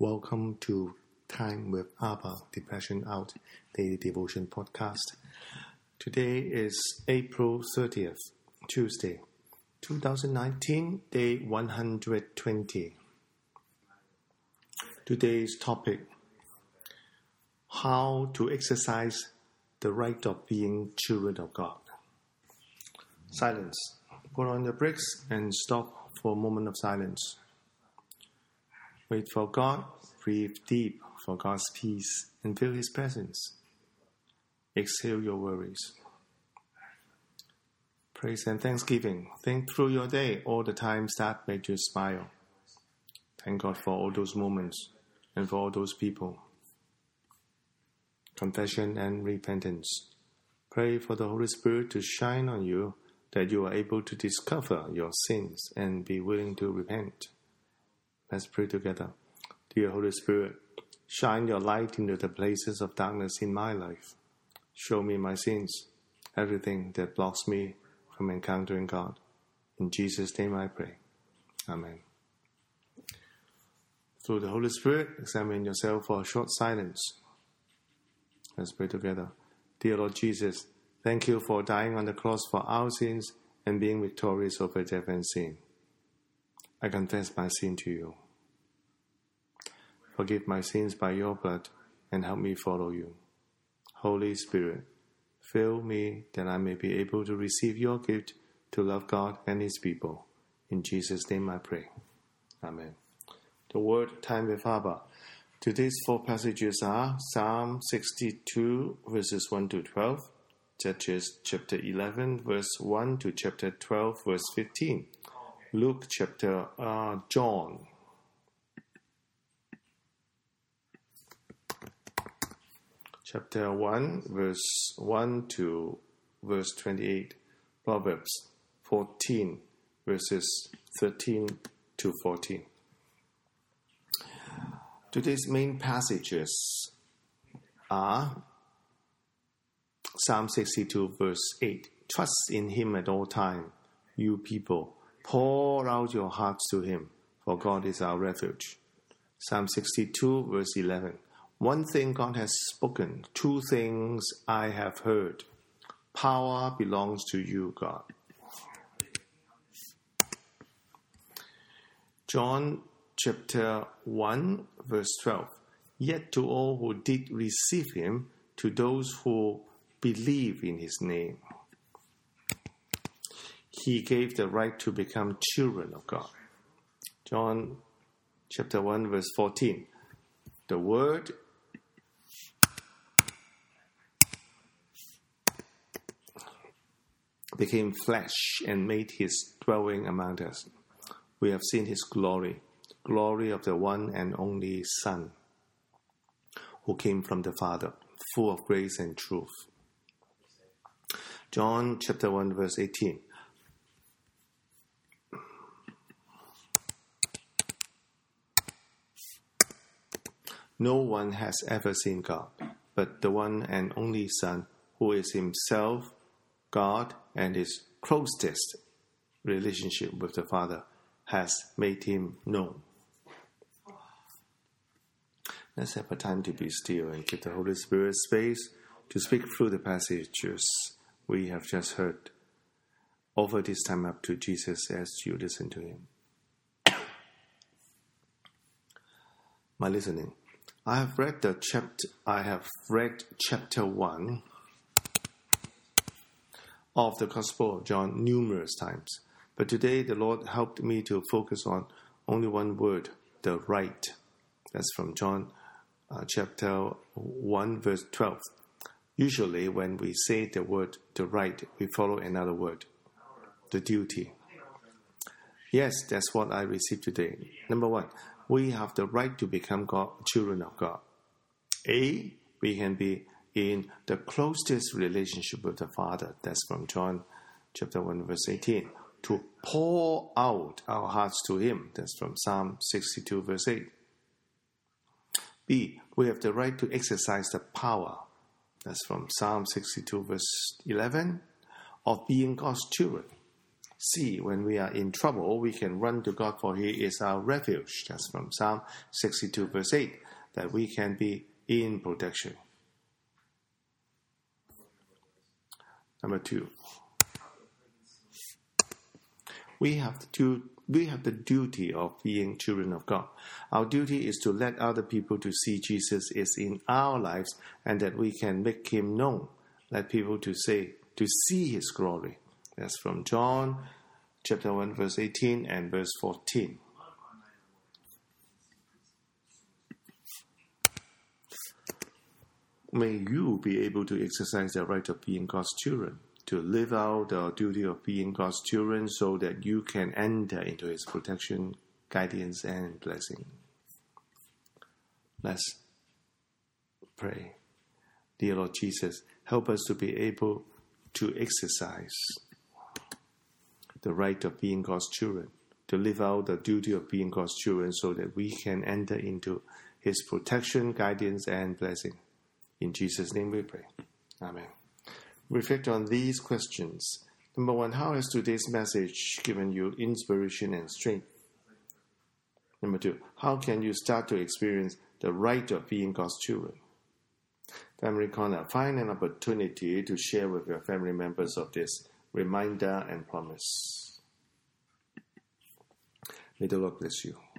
Welcome to Time with Abba, Depression Out Daily Devotion Podcast. Today is April 30th, Tuesday, 2019, day 120. Today's topic, how to exercise the right of being children of God. Silence. Put on the brakes and stop for a moment of silence. Wait for God, breathe deep for God's peace, and feel His presence. Exhale your worries. Praise and thanksgiving. Think through your day, all the times that made you smile. Thank God for all those moments and for all those people. Confession and repentance. Pray for the Holy Spirit to shine on you, that you are able to discover your sins and be willing to repent. Let's pray together. Dear Holy Spirit, shine your light into the places of darkness in my life. Show me my sins, everything that blocks me from encountering God. In Jesus' name I pray. Amen. Through the Holy Spirit, examine yourself for a short silence. Let's pray together. Dear Lord Jesus, thank you for dying on the cross for our sins and being victorious over death and sin. I confess my sin to you. Forgive my sins by your blood and help me follow you. Holy Spirit, fill me that I may be able to receive your gift to love God and His people. In Jesus' name I pray. Amen. The word Time with Abba. Today's four passages are Psalm 62 verses 1 to 12, Judges chapter 11 verse 1 to chapter 12 verse 15, Luke John chapter 1 verse 1 to verse 28, Proverbs 14 verses 13 to 14. Today's main passages are Psalm 62 verse 8. Trust in Him at all time, you people. Pour out your hearts to Him, for God is our refuge. Psalm 62 verse 11. One thing God has spoken, two things I have heard. Power belongs to you, God. John chapter 1 verse 12. Yet to all who did receive Him, to those who believe in His name, He gave the right to become children of God. John chapter 1 verse 14. The Word became flesh and made His dwelling among us. We have seen His glory of the one and only Son, who came from the Father, full of grace and truth. John chapter 1 verse 18. No one has ever seen God, but the one and only Son, who is Himself God and His closest relationship with the Father, has made Him known. Let's have a time to be still and give the Holy Spirit space to speak through the passages we have just heard. Offer this time up to Jesus as you listen to Him. My listening. I have read chapter 1 of the Gospel of John numerous times, but today the Lord helped me to focus on only one word, the right. That's from John chapter 1 verse 12. Usually when we say the word the right, we follow another word, the duty. Yes, that's what I received today. Number one, we have the right to become children of God. We can be in the closest relationship with the Father. That's from John chapter 1 verse 18. To pour out our hearts to Him. That's from Psalm 62 verse 8. B, we have the right to exercise the power. That's from Psalm 62 verse 11, of being God's children. see when we are in trouble, we can run to God, for He is our refuge. That's from Psalm 62, verse 8, that we can be in protection. Number 2. We have the duty of being children of God. Our duty is to let other people to see Jesus is in our lives and that we can make Him known. Let people to see His glory. That's from John chapter 1, verse 18 and verse 14. May you be able to exercise the right of being God's children, to live out the duty of being God's children so that you can enter into His protection, guidance, and blessing. Let's pray. Dear Lord Jesus, help us to be able to exercise the right of being God's children, to live out the duty of being God's children so that we can enter into His protection, guidance, and blessing. In Jesus' name we pray. Amen. Reflect on these questions. Number 1, how has today's message given you inspiration and strength? Number 2, how can you start to experience the right of being God's children? Family Corner, find an opportunity to share with your family members of this reminder and promise. May the Lord bless you.